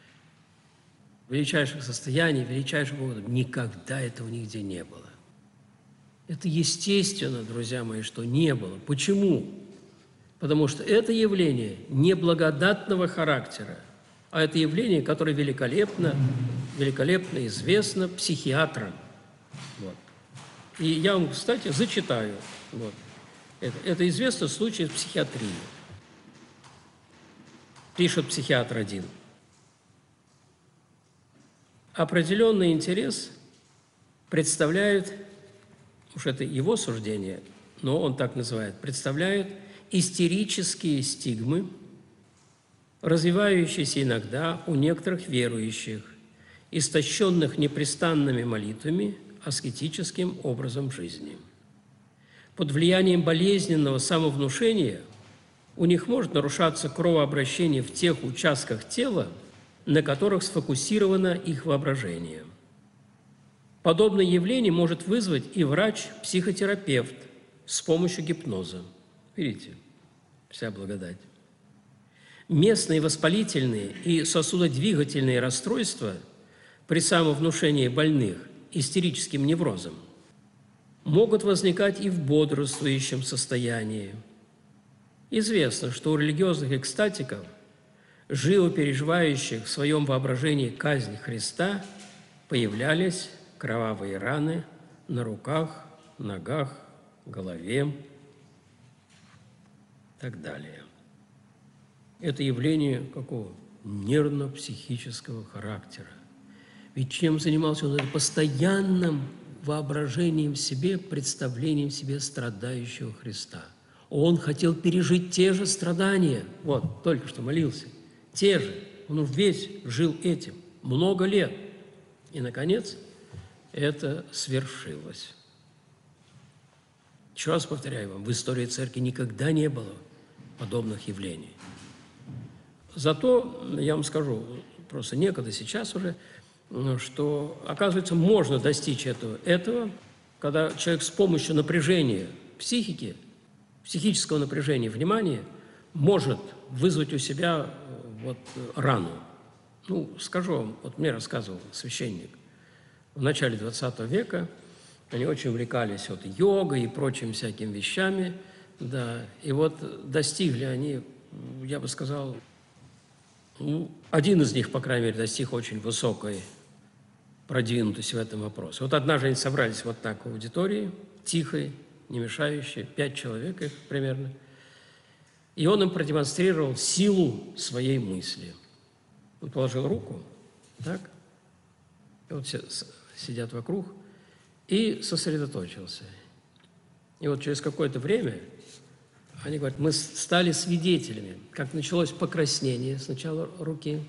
состояний, величайшего года, никогда этого нигде не было. Это естественно, друзья мои, что не было. Почему? Потому что это явление не благодатного характера, а это явление, которое великолепно известно психиатрам. Вот. И я вам, кстати, зачитаю. Вот. Это известный случай в психиатрии. Пишет психиатр один. определенный интерес представляют, уж это его суждение, но он так называет, представляют истерические стигмы, развивающиеся иногда у некоторых верующих, истощенных непрестанными молитвами, аскетическим образом жизни. Под влиянием болезненного самовнушения у них может нарушаться кровообращение в тех участках тела, на которых сфокусировано их воображение. Подобное явление может вызвать и врач-психотерапевт с помощью гипноза. Видите, вся благодать. Местные воспалительные и сосудодвигательные расстройства при самовнушении больных истерическим неврозом могут возникать и в бодрствующем состоянии. Известно, что у религиозных экстатиков, живо переживающих в своем воображении казнь Христа, появлялись кровавые раны на руках, ногах, голове и так далее. Это явление какого? Нервно-психического характера. Ведь чем занимался он? Это постоянным воображением себе, представлением себе страдающего Христа. Он хотел пережить те же страдания. Вот, только что молился. Те же. Он весь жил этим. Много лет. И, наконец, это свершилось. Еще раз повторяю вам, в истории Церкви никогда не было подобных явлений. Зато, я вам скажу, просто некогда сейчас уже, что, оказывается, можно достичь этого, когда человек с помощью напряжения психики, психического напряжения внимания может вызвать у себя рану. Скажу вам, мне рассказывал священник, в начале XX века они очень увлекались йогой и прочими всякими вещами, да, и достигли они, я бы сказал, один из них, по крайней мере, достиг очень высокой продвинутости в этом вопросе. Однажды они собрались так в аудитории, тихой, не мешающей, 5 человек их примерно, и он им продемонстрировал силу своей мысли. Он положил руку, так, и все сидят вокруг, и сосредоточился. И через какое-то время они говорят, мы стали свидетелями, как началось покраснение сначала руки,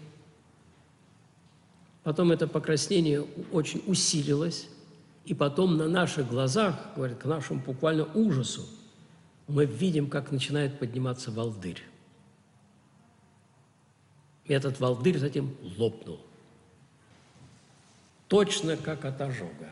потом это покраснение очень усилилось, и потом на наших глазах, говорят, к нашему буквально ужасу, мы видим, как начинает подниматься волдырь. И этот волдырь затем лопнул. Точно как от ожога.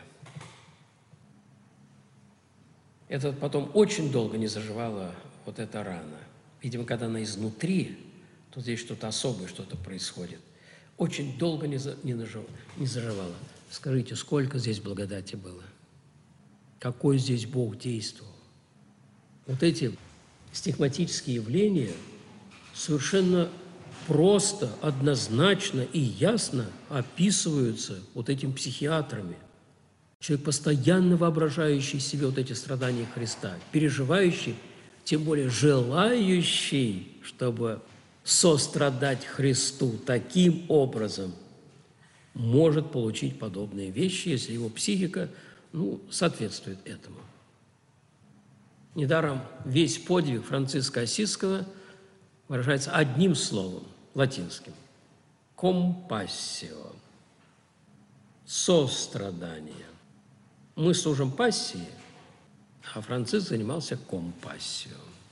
Это потом очень долго не заживала эта рана. Видимо, когда она изнутри, то здесь что-то особое, что-то происходит. Очень долго не заживала. Скажите, сколько здесь благодати было? Какой здесь Бог действовал? Эти стигматические явления совершенно просто, однозначно и ясно описываются этим психиатрами. Человек, постоянно воображающий себе эти страдания Христа, переживающий, тем более желающий, чтобы сострадать Христу таким образом, может получить подобные вещи, если его психика соответствует этому. Недаром весь подвиг Франциска Ассизского выражается одним словом, латинским – «компассио» – сострадание. Мы служим пассии, а Франциск занимался компассио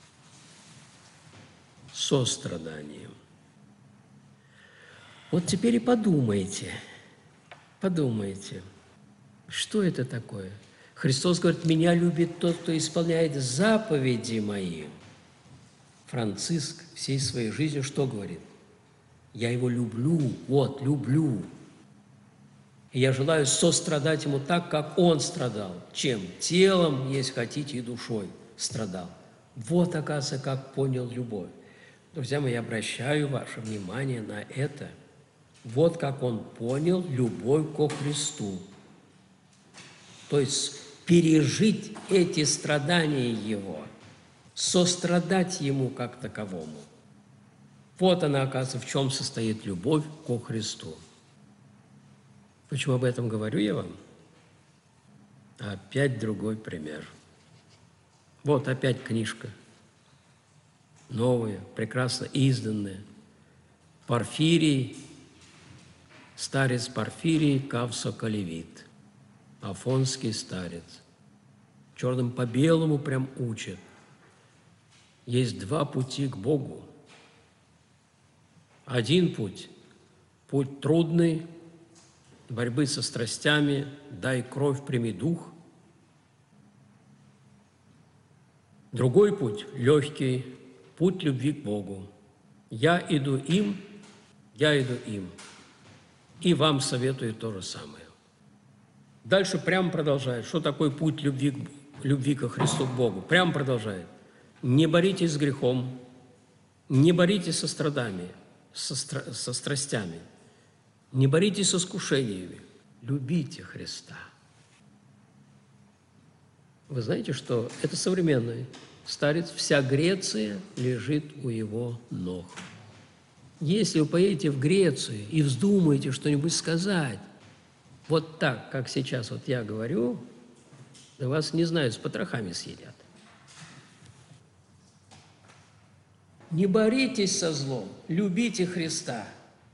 – состраданием. Теперь и подумайте, что это такое? Христос говорит, меня любит тот, кто исполняет заповеди мои. Франциск всей своей жизнью что говорит? Я его люблю, люблю. И я желаю сострадать ему так, как он страдал. Чем? Телом, если хотите, и душой страдал. Оказывается, как понял любовь. Друзья мои, я обращаю ваше внимание на это. Как он понял любовь ко Христу. То есть пережить эти страдания его, сострадать ему как таковому. Она, оказывается, в чем состоит любовь ко Христу. Почему об этом говорю я вам? Опять другой пример. Вот опять книжка. Новая, прекрасно изданная. Порфирий, старец Порфирий Кавсоколевит. Афонский старец. Черным по белому прям учит. Есть два пути к Богу. Один путь – путь трудный, борьбы со страстями, дай кровь, прими дух. Другой путь – легкий, путь любви к Богу. Я иду им, и вам советую то же самое. Дальше прямо продолжает. Что такое путь любви ко Христу, к Богу? Прямо продолжает. Не боритесь с грехом, не боритесь со страдами, со страстями, не боритесь с искушениями. Любите Христа. Вы знаете, что это современный старец, вся Греция лежит у его ног. Если вы поедете в Грецию и вздумаете что-нибудь сказать, вот так, как сейчас вот я говорю, да вас, не знаю, с потрохами съедят. Не боритесь со злом, любите Христа.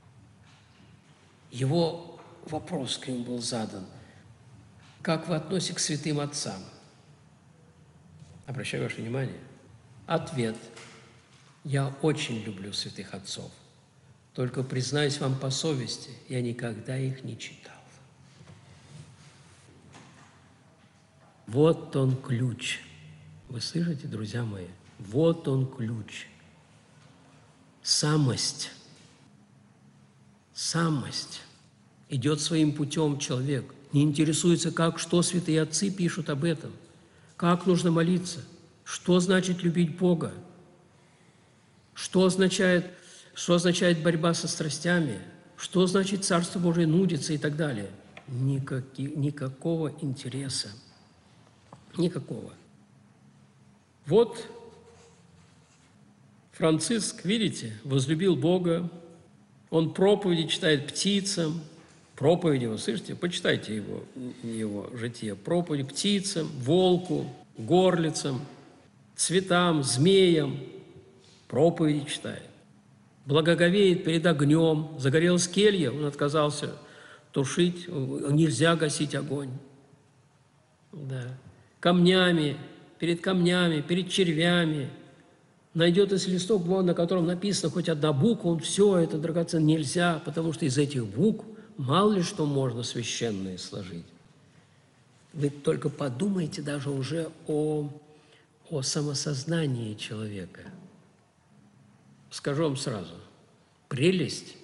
Его вопрос к нему был задан. Как вы относитесь к святым отцам? Обращаю ваше внимание. Ответ. Я очень люблю святых отцов. Только, признаюсь вам по совести, я никогда их не читал. Вот он ключ. Вы слышите, друзья мои? Вот он ключ. Самость. Самость. Идет своим путем человек. Не интересуется, что святые отцы пишут об этом. Как нужно молиться. Что значит любить Бога. Что означает борьба со страстями. Что значит Царство Божие нудится и так далее. Никакого интереса. Никакого. Вот Франциск, видите, возлюбил Бога. Он проповеди читает птицам. Проповеди, вы слышите? Почитайте его житие. Проповеди птицам, волку, горлицам, цветам, змеям. Проповеди читает. Благоговеет перед огнем. Загорелась келья, он отказался тушить. Нельзя гасить огонь. Да. Перед камнями, перед червями. Найдет из листок, на котором написано хоть одна буква, он все это драгоценно нельзя, потому что из этих букв мало ли что можно священное сложить. Вы только подумайте даже уже о самосознании человека. Скажу вам сразу, прелесть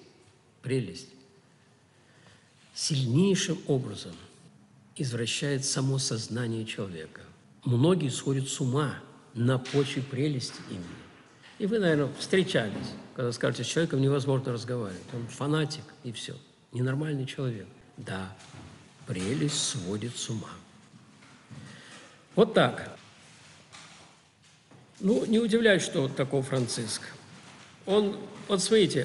сильнейшим образом извращает само сознание человека. Многие сходят с ума на почве прелести именно. И вы, наверное, встречались, когда скажете, с человеком невозможно разговаривать. Он фанатик, и все. Ненормальный человек. Да, прелесть сводит с ума. Вот так. Не удивляюсь, что вот такой Франциск. Вот смотрите,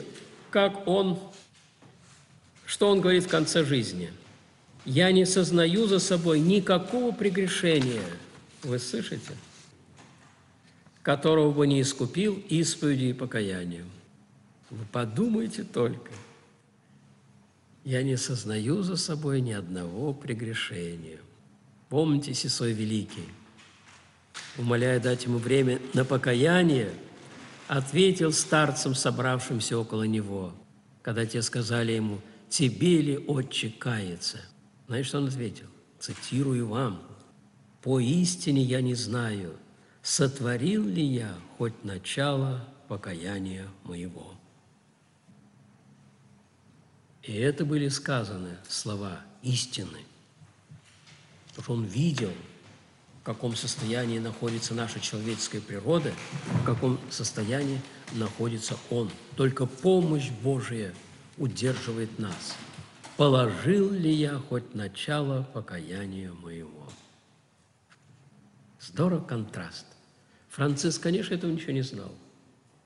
что он говорит в конце жизни. «Я не сознаю за собой никакого прегрешения». Вы слышите? «Которого бы не искупил исповедью и покаянием». Вы подумайте только. «Я не сознаю за собой ни одного прегрешения». Помните, Сесой Великий, умоляя дать ему время на покаяние, ответил старцам, собравшимся около него, когда те сказали ему: «Тебе ли, отче, каяться?» Знаете, что он ответил? Цитирую вам. «Поистине я не знаю, сотворил ли я хоть начало покаяния моего». И это были сказаны слова истины, потому что он видел, в каком состоянии находится наша человеческая природа, в каком состоянии находится он. Только помощь Божия удерживает нас. «Положил ли я хоть начало покаяния моего?» Здорово контраст. Франциск, конечно, этого ничего не знал.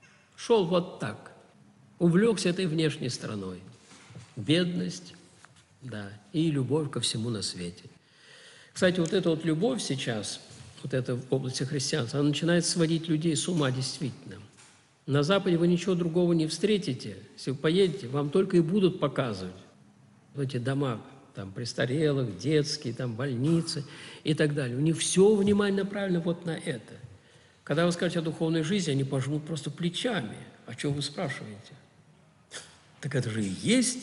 Шел вот так, увлекся этой внешней стороной. Бедность, да, и любовь ко всему на свете. Кстати, вот эта вот любовь сейчас, вот эта в области христианства, она начинает сводить людей с ума действительно. На Западе вы ничего другого не встретите. Если вы поедете, вам только и будут показывать в эти дома там, престарелых, детские, там, больницы и так далее. У них все внимание направлено вот на это. Когда вы скажете о духовной жизни, они пожмут просто плечами. А что вы спрашиваете? Так это же и есть.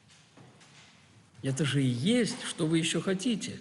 Это же и есть, что вы еще хотите.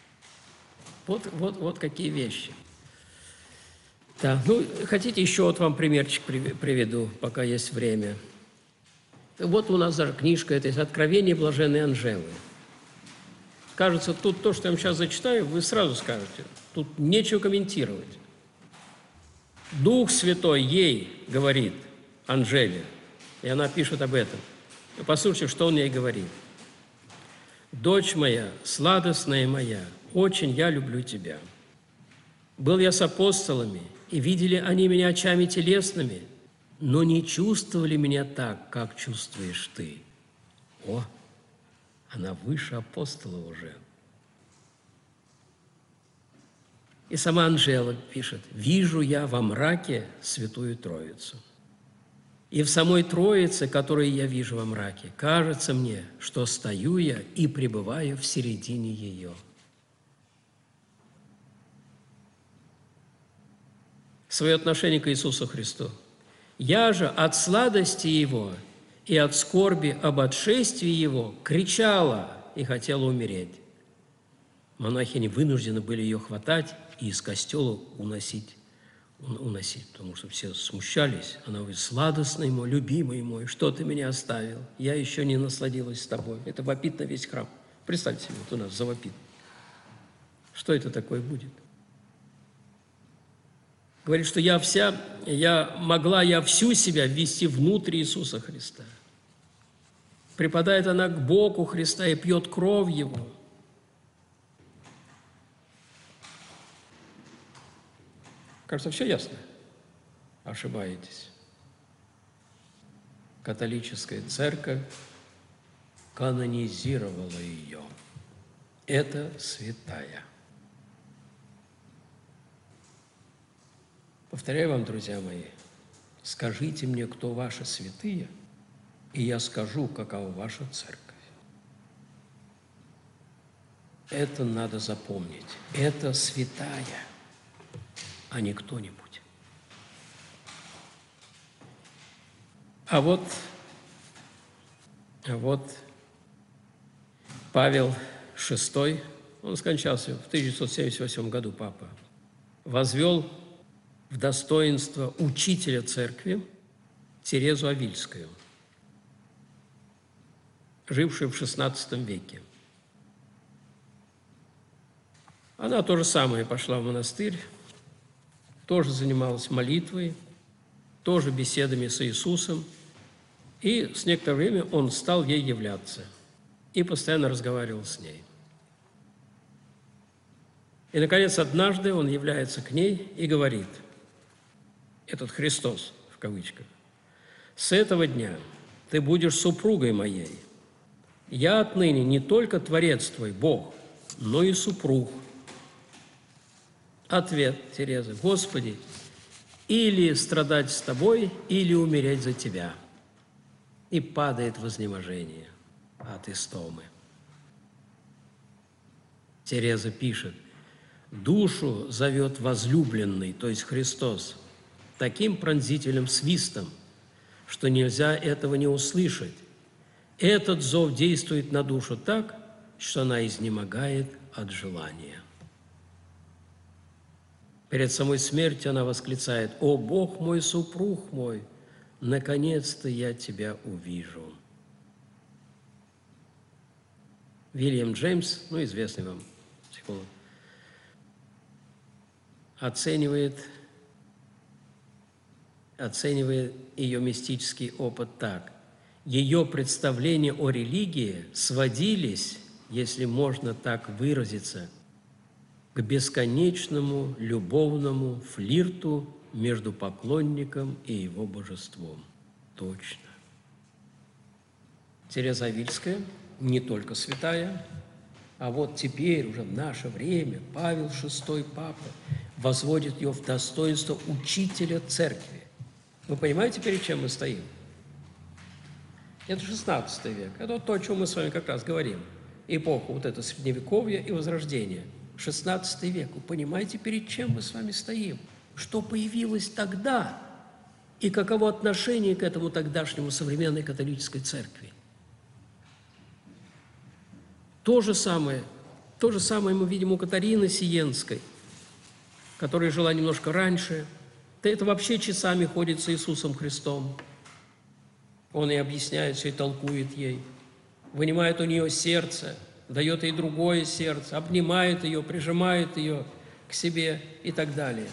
Вот какие вещи. Да, ну, хотите, еще вот вам примерчик приведу, пока есть время. Вот у нас даже книжка, это есть «Откровение блаженной Анжелы». Кажется, тут то, что я вам сейчас зачитаю, вы сразу скажете, тут нечего комментировать. Дух Святой ей говорит, Анжеле, и она пишет об этом. Послушайте, что он ей говорит. «Дочь моя, сладостная моя, очень я люблю тебя. Был я с апостолами, и видели они меня очами телесными, но не чувствовали меня так, как чувствуешь ты». О, она выше апостола уже. И сама Анжела пишет, «Вижу я во мраке Святую Троицу. И в самой Троице, которую я вижу во мраке, кажется мне, что стою я и пребываю в середине ее». Свое отношение к Иисусу Христу. «Я же от сладости Его и от скорби об отшествии Его кричала и хотела умереть». Монахини вынуждены были ее хватать и из костела уносить, потому что все смущались. Она говорит, «Сладостный мой, любимый мой, что ты меня оставил? Я еще не насладилась с тобой». Это вопит на весь храм. Представьте себе, вот у нас завопит. Что это такое будет? Говорит, что я могла всю себя ввести внутрь Иисуса Христа. Припадает она к боку Христа и пьет кровь Его. Кажется, все ясно? Ошибаетесь. Католическая церковь канонизировала ее. Это святая. Повторяю вам, друзья мои, скажите мне, кто ваши святые, и я скажу, какова ваша церковь. Это надо запомнить. Это святая, а не кто-нибудь. А вот Павел VI, он скончался в 1978 году, папа, возвел в достоинство учителя церкви Терезу Авильскую, жившую в XVI веке. Она то же самое пошла в монастырь, тоже занималась молитвой, тоже беседами с Иисусом, и с некоторое время он стал ей являться и постоянно разговаривал с ней. И, наконец, однажды он является к ней и говорит, этот Христос, в кавычках, «С этого дня ты будешь супругой моей. Я отныне не только Творец твой, Бог, но и супруг». Ответ Терезы, «Господи, или страдать с тобой, или умереть за тебя». И падает в изнеможение от истомы. Тереза пишет, «Душу зовет возлюбленный, то есть Христос, таким пронзительным свистом, что нельзя этого не услышать. Этот зов действует на душу так, что она изнемогает от желания». Перед самой смертью она восклицает, «О, Бог мой, супруг мой, наконец-то я тебя увижу». Вильям Джеймс, известный вам психолог, оценивает ее мистический опыт так. Ее представления о религии сводились, если можно так выразиться, к бесконечному любовному флирту между поклонником и его божеством. Точно. Тереза Авильская не только святая, а вот теперь уже в наше время Павел VI, Папа, возводит ее в достоинство учителя церкви. Вы понимаете, перед чем мы стоим? Это XVI век. Это то, о чем мы с вами как раз говорим. Эпоха вот это Средневековья и Возрождения. XVI век. Вы понимаете, перед чем мы с вами стоим? Что появилось тогда? И каково отношение к этому тогдашнему современной католической церкви? То же самое мы видим у Катарины Сиенской, которая жила немножко раньше. Да это вообще часами ходит с Иисусом Христом. Он ей объясняет все и толкует ей, вынимает у нее сердце, дает ей другое сердце, обнимает ее, прижимает ее к себе и так далее.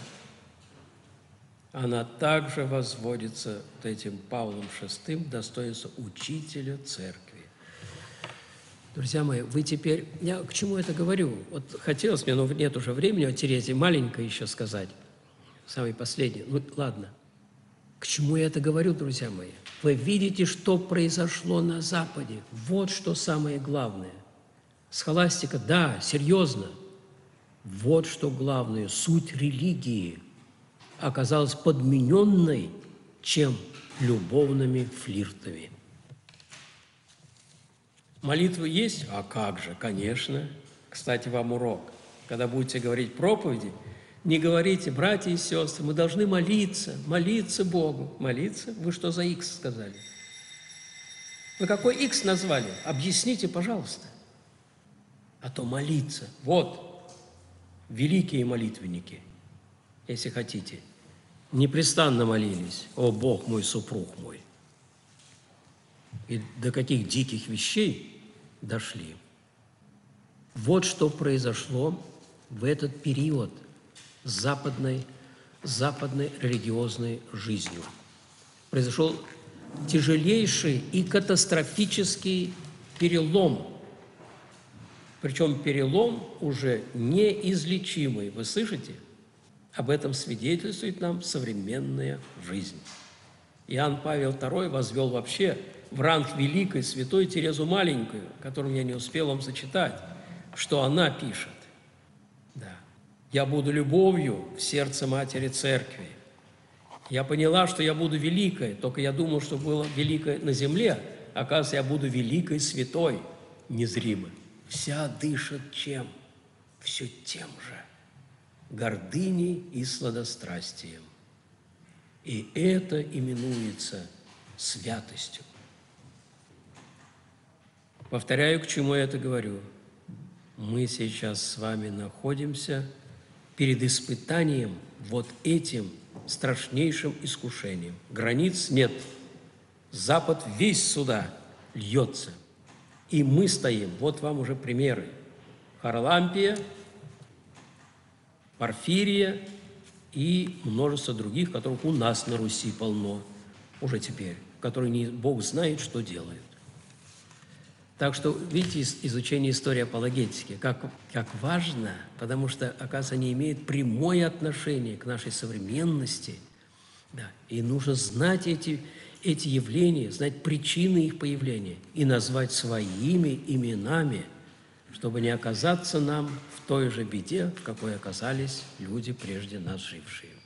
Она также возводится вот этим Павлом VI в достоинство учителя церкви. Друзья мои, вы теперь... Я к чему это говорю? Вот хотелось мне, но нет уже времени, о Терезии маленькое еще сказать. Самый последний. Ну, ладно. К чему я это говорю, друзья мои? Вы видите, что произошло на Западе. Вот что самое главное. Схоластика, да, серьезно. Вот что главное. Суть религии оказалась подмененной чем? Любовными флиртами. Молитвы есть? А как же, конечно. Кстати, вам урок. Когда будете говорить проповеди, не говорите, братья и сестры, мы должны молиться Богу. Молиться? Вы что за X сказали? Вы какой X назвали? Объясните, пожалуйста. А то молиться. Вот, великие молитвенники, если хотите, непрестанно молились: «О Бог мой, супруг мой». И до каких диких вещей дошли. Вот что произошло в этот период западной религиозной жизнью. Произошел тяжелейший и катастрофический перелом. Причем перелом уже неизлечимый. Вы слышите? Об этом свидетельствует нам современная жизнь. Иоанн Павел II возвел вообще в ранг великой святой Терезу Маленькую, которую я не успел вам зачитать, что она пишет. Да. «Я буду любовью в сердце Матери Церкви. Я поняла, что я буду великой, только я думал, что было великой на земле, оказывается, я буду великой святой, незримой. Вся дышит чем? Все тем же. Гордыней и сладострастием. И это именуется святостью». Повторяю, к чему я это говорю. Мы сейчас с вами находимся перед испытанием вот этим страшнейшим искушением. Границ нет. Запад весь сюда льется. И мы стоим, вот вам уже примеры. Харалампия, Порфирия и множество других, которых у нас на Руси полно уже теперь, которые Бог знает, что делают. Так что, видите, изучение истории апологетики, как важно, потому что, оказывается, они имеют прямое отношение к нашей современности. Да, и нужно знать эти явления, знать причины их появления и назвать своими именами, чтобы не оказаться нам в той же беде, в какой оказались люди, прежде нас жившие.